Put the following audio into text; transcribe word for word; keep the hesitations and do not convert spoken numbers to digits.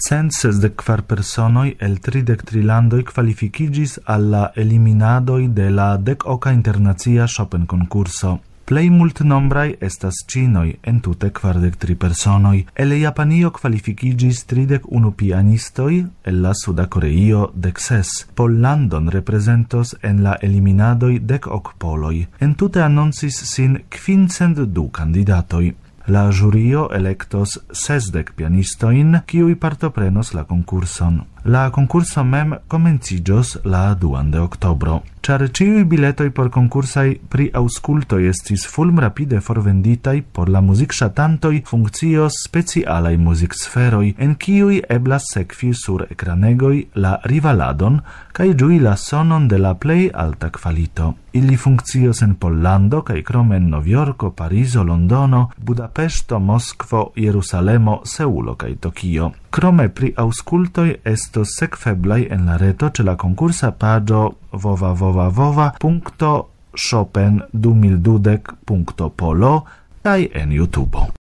cent sesdek kvar personoj el tridek tri landoj kvalifikigis al la eliminadoj de la dek oka internacia Chopin-konkurso. Plej multnombraj estas ĉinoj, entute kvardek tri personoj. El Japanio kvalifikigis tridek unu pianistoj, el la Suda Koreio dek ses. Pollandon reprezentos en la eliminadoj dek ok poloj. Entute annoncis sin kvincent du kandidatoj. La jurio electos sesdek pianistoin, kiuj partoprenos la konkurson. La konkurso mem komenciĝos la duan de oktobro. Ĉar ĉiuj biletoj por konkursaj pri aŭskultoj estis fulmrapide forvenditaj, por la muzikŝatantoj funkcios specialaj muziksferoj, en kiuj eblas sekvi sur ekranegoj la rivaladon kaj ĝui la sonon de la plej alta kvalito. Ili funkcios en Pollando kaj krome en Novjorko, Parizo, Londono, Budapeŝto, Moskvo, Jerusalemo, Seulo kaj Tokio. Krome pri aŭskultoj estos sekveblaj en la reto ĉe la konkursa paĝo w w w punkto chopin du mil dudek punkto polo kaj en YouTube.